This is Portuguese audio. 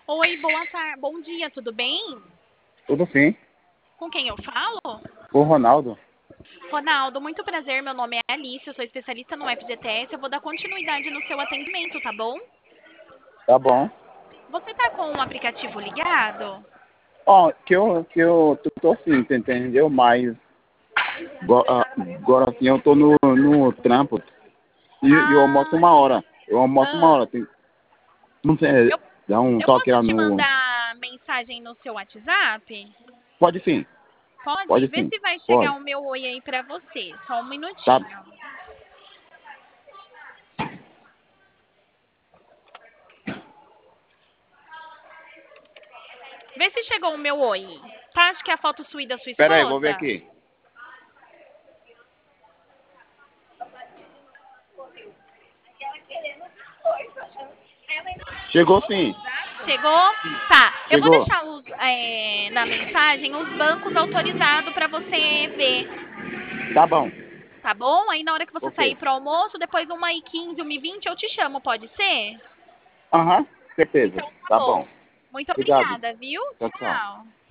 Oi, boa tarde, bom dia, tudo bem? Tudo sim. Com quem eu falo? O Ronaldo. Ronaldo, muito prazer, meu nome é Alice, eu sou especialista no FGTS, eu vou dar continuidade no seu atendimento, tá bom? Tá bom. Você tá com o aplicativo ligado? Ó, que eu tô sim, você entendeu? Mas agora sim eu tô no trampo. E eu almoço Ah, uma hora. Eu almoço uma ah, hora. Não sei, eu, dá um eu toque posso lá te no. mandar mensagem no seu WhatsApp? Pode sim, Pode? pode Vê sim, se vai chegar pode. o meu oi aí pra você, só um Tá, minutinho. Vê se chegou o meu oi. Tá? Acho que é a foto sua e da sua pera aí, vou ver esposa. aqui. Chegou sim, Chegou? Tá. Eu vou chegou. deixar na mensagem os bancos autorizados para você ver, Tá bom, tá bom? Aí na hora que você ok. sair pro almoço, depois 1h15, 1h20, eu te chamo, pode ser? Aham, certeza. Então tá Tá bom. bom. Muito Obrigado. obrigada, viu? Tchau, tchau. Tchau.